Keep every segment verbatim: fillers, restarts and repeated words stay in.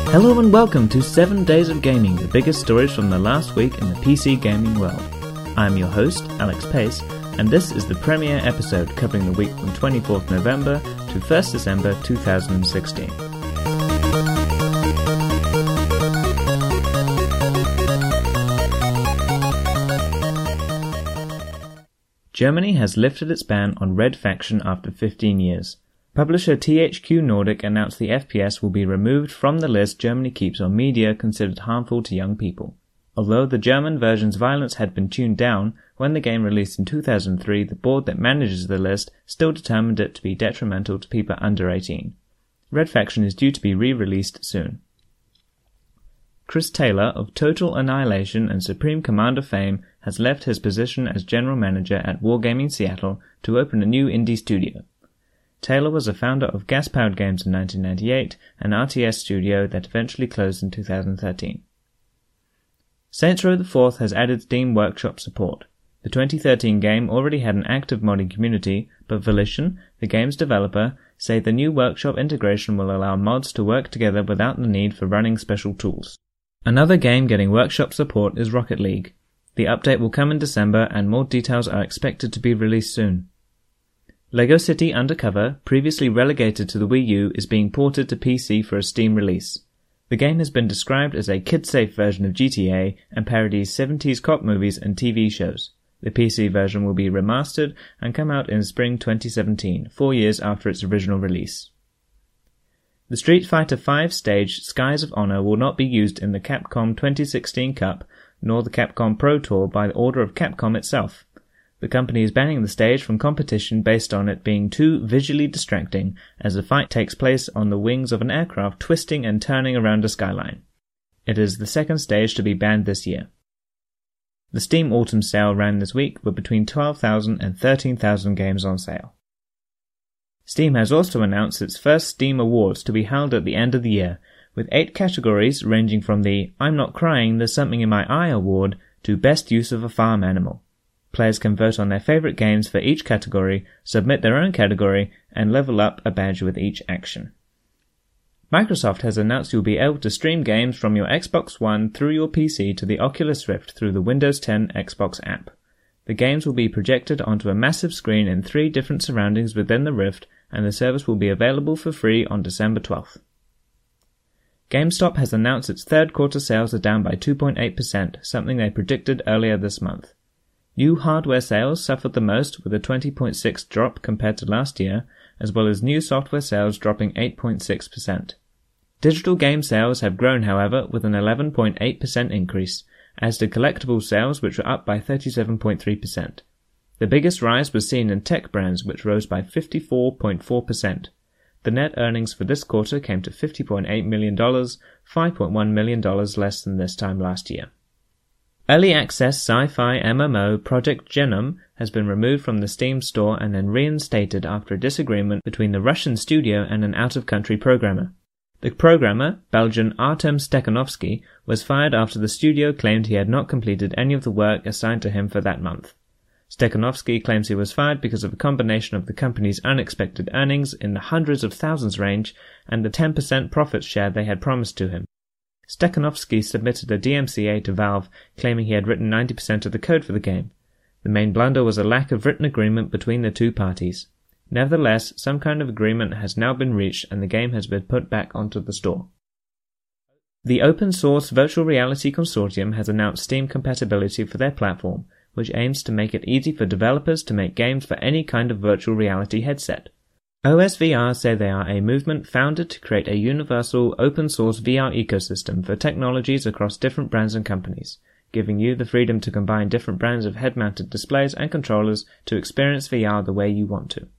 Hello and welcome to seven Days of Gaming, the biggest stories from the last week in the P C gaming world. I'm your host, Alex Pace, and this is the premiere episode covering the week from twenty-fourth November to first December two thousand sixteen. Germany has lifted its ban on Red Faction after fifteen years. Publisher T H Q Nordic announced the F P S will be removed from the list Germany keeps on media considered harmful to young people. Although the German version's violence had been tuned down, when the game released in two thousand three, the board that manages the list still determined it to be detrimental to people under eighteen. Red Faction is due to be re-released soon. Chris Taylor of Total Annihilation and Supreme Commander fame has left his position as general manager at Wargaming Seattle to open a new indie studio. Taylor was a founder of Gas Powered Games in nineteen ninety-eight, an R T S studio that eventually closed in two thousand thirteen. Saints Row the Fourth has added Steam Workshop support. The twenty thirteen game already had an active modding community, but Volition, the game's developer, say the new Workshop integration will allow mods to work together without the need for running special tools. Another game getting Workshop support is Rocket League. The update will come in December and more details are expected to be released soon. LEGO City Undercover, previously relegated to the Wii U, is being ported to P C for a Steam release. The game has been described as a kid-safe version of G T A and parodies seventies cop movies and T V shows. The P C version will be remastered and come out in spring twenty seventeen, four years after its original release. The Street Fighter five stage Skies of Honor will not be used in the Capcom twenty sixteen Cup, nor the Capcom Pro Tour by the order of Capcom itself. The company is banning the stage from competition based on it being too visually distracting, as the fight takes place on the wings of an aircraft twisting and turning around a skyline. It is the second stage to be banned this year. The Steam Autumn Sale ran this week with between twelve thousand and thirteen thousand games on sale. Steam has also announced its first Steam Awards to be held at the end of the year, with eight categories ranging from the I'm Not Crying, There's Something in My Eye award to Best Use of a Farm Animal. Players can vote on their favorite games for each category, submit their own category, and level up a badge with each action. Microsoft has announced you'll be able to stream games from your Xbox One through your P C to the Oculus Rift through the Windows ten Xbox app. The games will be projected onto a massive screen in three different surroundings within the Rift, and the service will be available for free on December twelfth. GameStop has announced its third quarter sales are down by two point eight percent, something they predicted earlier this month. New hardware sales suffered the most with a twenty point six percent drop compared to last year, as well as new software sales dropping eight point six percent. Digital game sales have grown, however, with an eleven point eight percent increase, as did collectible sales, which were up by thirty-seven point three percent. The biggest rise was seen in tech brands, which rose by fifty-four point four percent. The net earnings for this quarter came to fifty point eight million dollars, five point one million dollars less than this time last year. Early access sci-fi M M O Project Genome has been removed from the Steam store and then reinstated after a disagreement between the Russian studio and an out-of-country programmer. The programmer, Belgian Artem Stekhanovsky, was fired after the studio claimed he had not completed any of the work assigned to him for that month. Stekhanovsky claims he was fired because of a combination of the company's unexpected earnings in the hundreds of thousands range and the ten percent profit share they had promised to him. Stekhanovsky submitted a D M C A to Valve, claiming he had written ninety percent of the code for the game. The main blunder was a lack of written agreement between the two parties. Nevertheless, some kind of agreement has now been reached and the game has been put back onto the store. The Open Source Virtual Reality Consortium has announced Steam compatibility for their platform, which aims to make it easy for developers to make games for any kind of virtual reality headset. O S V R say they are a movement founded to create a universal open-source V R ecosystem for technologies across different brands and companies, giving you the freedom to combine different brands of head-mounted displays and controllers to experience V R the way you want to.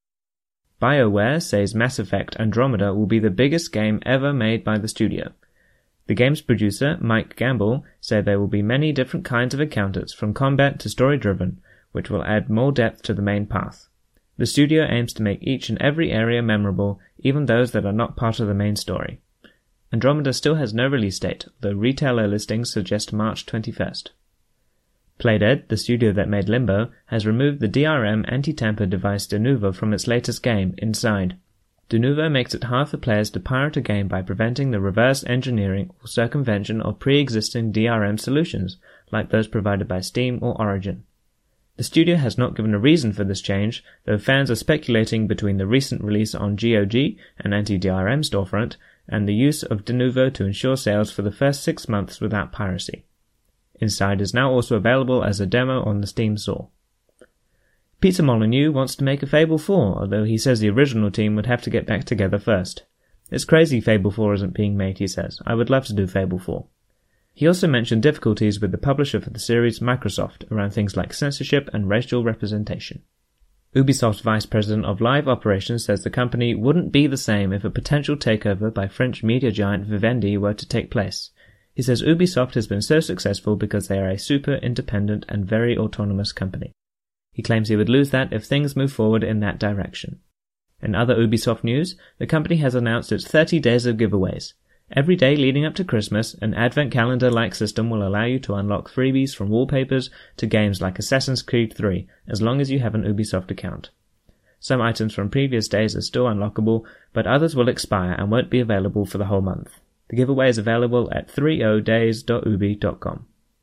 BioWare says Mass Effect Andromeda will be the biggest game ever made by the studio. The game's producer, Mike Gamble, said there will be many different kinds of encounters, from combat to story-driven, which will add more depth to the main path. The studio aims to make each and every area memorable, even those that are not part of the main story. Andromeda still has no release date, though retailer listings suggest March twenty-first. Playdead, the studio that made Limbo, has removed the D R M anti-tamper device Denuvo from its latest game, Inside. Denuvo makes it hard for players to pirate a game by preventing the reverse engineering or circumvention of pre-existing D R M solutions, like those provided by Steam or Origin. The studio has not given a reason for this change, though fans are speculating between the recent release on G O G, an anti-D R M storefront, and the use of Denuvo to ensure sales for the first six months without piracy. Inside is now also available as a demo on the Steam store. Peter Molyneux wants to make a Fable four, although he says the original team would have to get back together first. It's crazy Fable four isn't being made, he says. I would love to do Fable four. He also mentioned difficulties with the publisher for the series, Microsoft, around things like censorship and racial representation. Ubisoft's Vice President of Live Operations says the company wouldn't be the same if a potential takeover by French media giant Vivendi were to take place. He says Ubisoft has been so successful because they are a super independent and very autonomous company. He claims he would lose that if things move forward in that direction. In other Ubisoft news, the company has announced its thirty days of giveaways. Every day leading up to Christmas, an advent calendar-like system will allow you to unlock freebies from wallpapers to games like Assassin's Creed three, as long as you have an Ubisoft account. Some items from previous days are still unlockable, but others will expire and won't be available for the whole month. The giveaway is available at thirty days dot ubi dot com.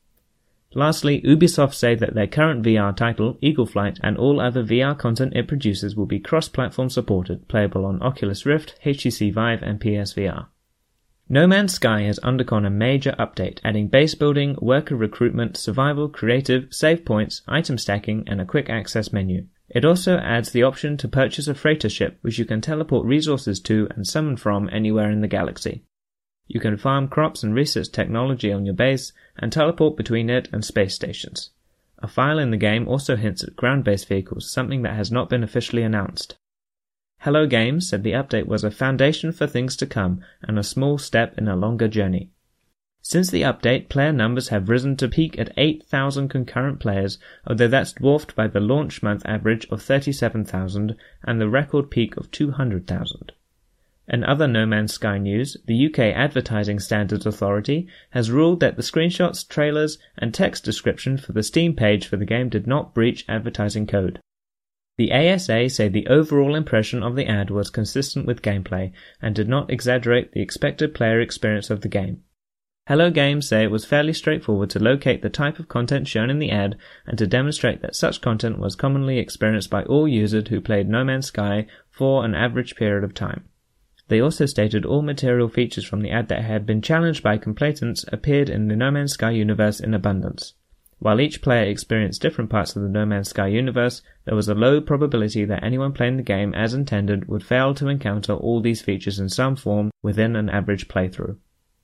Lastly, Ubisoft say that their current V R title, Eagle Flight, and all other V R content it produces will be cross-platform supported, playable on Oculus Rift, H T C Vive, and P S V R. No Man's Sky has undergone a major update, adding base building, worker recruitment, survival, creative, save points, item stacking, and a quick access menu. It also adds the option to purchase a freighter ship, which you can teleport resources to and summon from anywhere in the galaxy. You can farm crops and research technology on your base, and teleport between it and space stations. A file in the game also hints at ground-based vehicles, something that has not been officially announced. Hello Games said the update was a foundation for things to come, and a small step in a longer journey. Since the update, player numbers have risen to peak at eight thousand concurrent players, although that's dwarfed by the launch month average of thirty-seven thousand and the record peak of two hundred thousand. In other No Man's Sky news, the U K Advertising Standards Authority has ruled that the screenshots, trailers, and text description for the Steam page for the game did not breach advertising code. The A S A say the overall impression of the ad was consistent with gameplay and did not exaggerate the expected player experience of the game. Hello Games say it was fairly straightforward to locate the type of content shown in the ad and to demonstrate that such content was commonly experienced by all users who played No Man's Sky for an average period of time. They also stated all material features from the ad that had been challenged by complainants appeared in the No Man's Sky universe in abundance. While each player experienced different parts of the No Man's Sky universe, there was a low probability that anyone playing the game as intended would fail to encounter all these features in some form within an average playthrough.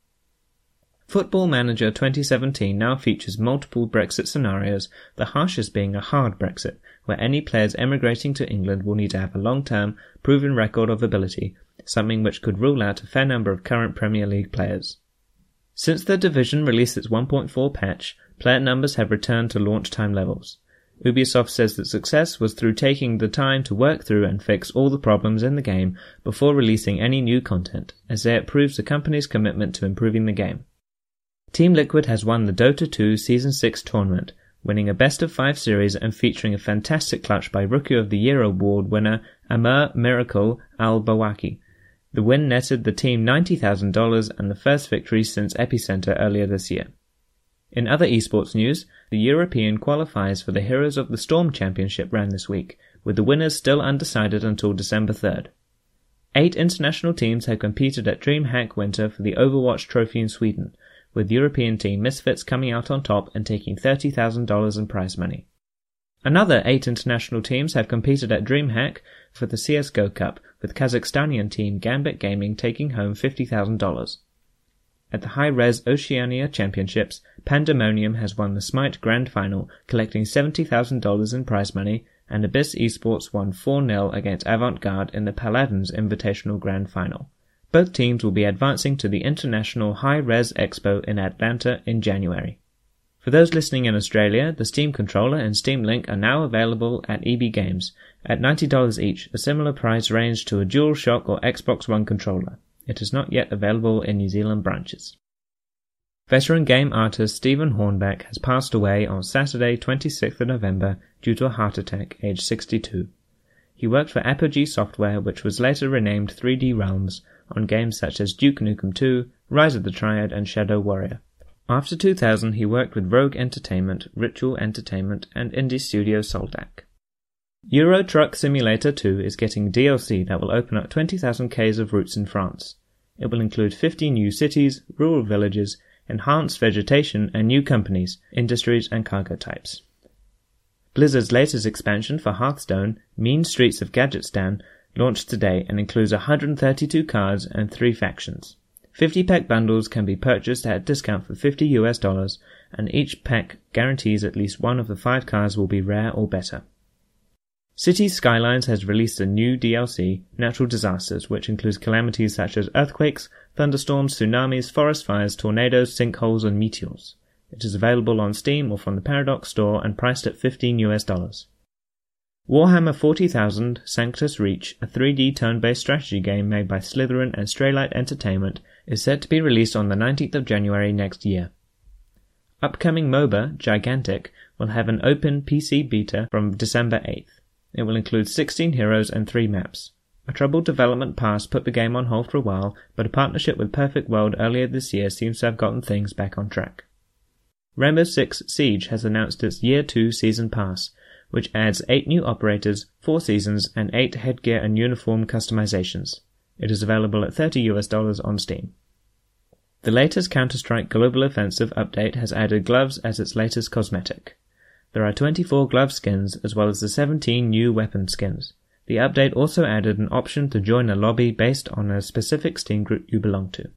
Football Manager twenty seventeen now features multiple Brexit scenarios, the harshest being a hard Brexit, where any players emigrating to England will need to have a long-term, proven record of ability, something which could rule out a fair number of current Premier League players. Since The Division released its one point four patch, player numbers have returned to launch time levels. Ubisoft says that success was through taking the time to work through and fix all the problems in the game before releasing any new content, as it proves the company's commitment to improving the game. Team Liquid has won the Dota two Season six tournament, winning a best of five series and featuring a fantastic clutch by Rookie of the Year award winner Amr Miracle Al-Bawaki. The win netted the team ninety thousand dollars and the first victory since Epicenter earlier this year. In other esports news, the European qualifiers for the Heroes of the Storm Championship ran this week, with the winners still undecided until December third. Eight international teams have competed at DreamHack Winter for the Overwatch Trophy in Sweden, with European team Misfits coming out on top and taking thirty thousand dollars in prize money. Another eight international teams have competed at DreamHack for the C S G O Cup, with Kazakhstanian team Gambit Gaming taking home fifty thousand dollars. At the High-Res Oceania Championships, Pandemonium has won the Smite Grand Final, collecting seventy thousand dollars in prize money, and Abyss Esports won four nil against Avant-Garde in the Paladins Invitational Grand Final. Both teams will be advancing to the International High-Res Expo in Atlanta in January. For those listening in Australia, the Steam Controller and Steam Link are now available at E B Games, at ninety dollars each, a similar price range to a DualShock or Xbox One controller. It is not yet available in New Zealand branches. Veteran game artist Stephen Hornbeck has passed away on Saturday, twenty-sixth of November, due to a heart attack, aged sixty-two. He worked for Apogee Software, which was later renamed three D Realms, on games such as Duke Nukem two, Rise of the Triad, and Shadow Warrior. After two thousand, he worked with Rogue Entertainment, Ritual Entertainment, and indie studio Soldac. Euro Truck Simulator two is getting D L C that will open up twenty thousand k's of routes in France. It will include fifty new cities, rural villages, enhanced vegetation, and new companies, industries, and cargo types. Blizzard's latest expansion for Hearthstone, Mean Streets of Gadgetstan, launched today and includes one hundred thirty-two cards and three factions. fifty pack bundles can be purchased at a discount for fifty US dollars, and each pack guarantees at least one of the five cards will be rare or better. Cities Skylines has released a new D L C, Natural Disasters, which includes calamities such as earthquakes, thunderstorms, tsunamis, forest fires, tornadoes, sinkholes, and meteors. It is available on Steam or from the Paradox store and priced at fifteen US dollars. Warhammer forty thousand Sanctus Reach, a three D turn-based strategy game made by Slytherin and Straylight Entertainment, is set to be released on the nineteenth of January next year. Upcoming MOBA, Gigantic, will have an open P C beta from December eighth. It will include sixteen heroes and three maps. A troubled development past put the game on hold for a while, but a partnership with Perfect World earlier this year seems to have gotten things back on track. Rainbow Six Siege has announced its Year two Season Pass, which adds eight new operators, four seasons, and eight headgear and uniform customizations. It is available at thirty US dollars on Steam. The latest Counter-Strike Global Offensive update has added gloves as its latest cosmetic. There are twenty-four glove skins as well as the seventeen new weapon skins. The update also added an option to join a lobby based on a specific Steam group you belong to.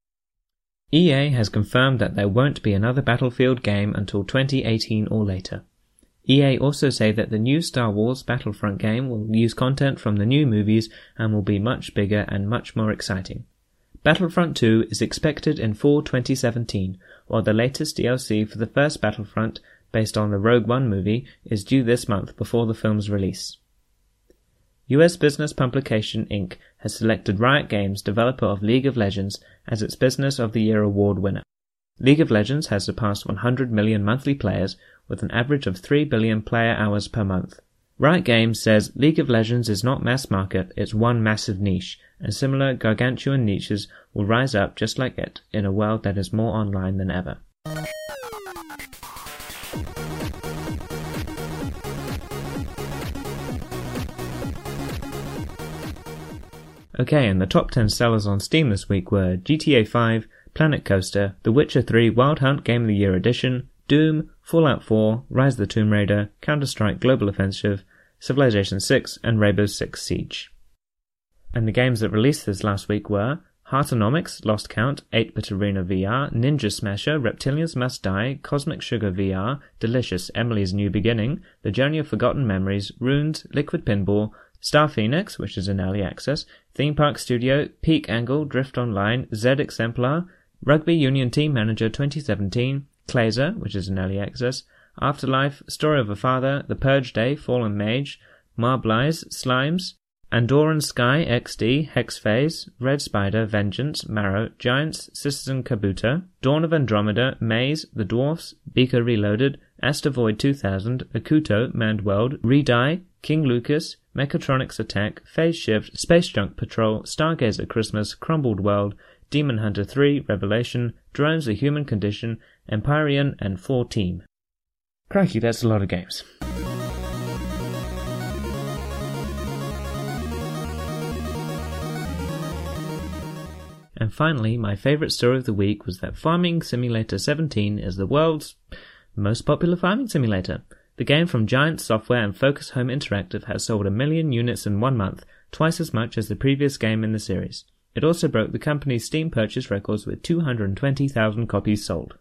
E A has confirmed that there won't be another Battlefield game until twenty eighteen or later. E A also say that the new Star Wars Battlefront game will use content from the new movies and will be much bigger and much more exciting. Battlefront two is expected in fall twenty seventeen, while the latest D L C for the first Battlefront, based on the Rogue One movie, is due this month before the film's release. U S Business Publication Incorporated has selected Riot Games, developer of League of Legends, as its Business of the Year award winner. League of Legends has surpassed one hundred million monthly players, with an average of three billion player hours per month. Riot Games says League of Legends is not mass market, it's one massive niche, and similar gargantuan niches will rise up just like it in a world that is more online than ever. Okay, and the top ten sellers on Steam this week were G T A five, Planet Coaster, The Witcher three Wild Hunt Game of the Year Edition, Doom, Fallout four, Rise of the Tomb Raider, Counter-Strike Global Offensive, Civilization six, and Rainbow Six Siege. And the games that released this last week were Heartonomics, Lost Count, eight-Bit Arena V R, Ninja Smasher, Reptilians Must Die, Cosmic Sugar V R, Delicious, Emily's New Beginning, The Journey of Forgotten Memories, Runes, Liquid Pinball, Star Phoenix, which is in early access, Theme Park Studio, Peak Angle, Drift Online, Z Exemplar, Rugby Union Team Manager twenty seventeen, Clazer, which is in early access, Afterlife, Story of a Father, The Purge Day, Fallen Mage, Marblies, Slimes, Andorran Sky X D, Hex Phase, Red Spider, Vengeance, Marrow, Giants, Citizen Kabuto, Dawn of Andromeda, Maze, The Dwarfs, Beaker Reloaded, Asteroid two thousand, Akuto, Manned World, Redie, King Lucas, Mechatronics Attack, Phase Shift, Space Junk Patrol, Stargazer Christmas, Crumbled World, Demon Hunter three, Revelation, Drones the Human Condition, Empyrean, and four Team. Crikey, that's a lot of games. And finally, my favourite story of the week was that Farming Simulator seventeen is the world's most popular farming simulator. The game from Giant Software and Focus Home Interactive has sold a million units in one month, twice as much as the previous game in the series. It also broke the company's Steam purchase records with two hundred twenty thousand copies sold.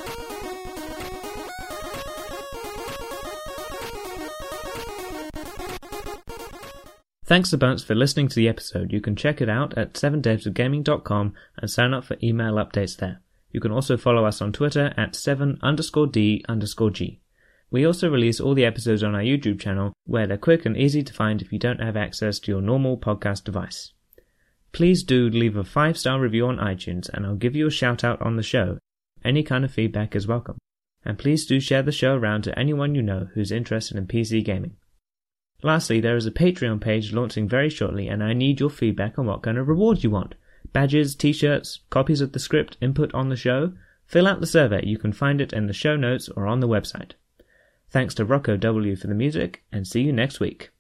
Thanks a bunch for listening to the episode. You can check it out at seven days of gaming dot com and sign up for email updates there. You can also follow us on Twitter at seven underscore D underscore G. We also release all the episodes on our YouTube channel, where they're quick and easy to find if you don't have access to your normal podcast device. Please do leave a five star review on iTunes and I'll give you a shout out on the show. Any kind of feedback is welcome. And please do share the show around to anyone you know who's interested in P C gaming. Lastly, there is a Patreon page launching very shortly, and I need your feedback on what kind of reward you want. Badges, t-shirts, copies of the script, input on the show. Fill out the survey. You can find it in the show notes or on the website. Thanks to Rocco W. for the music, and see you next week.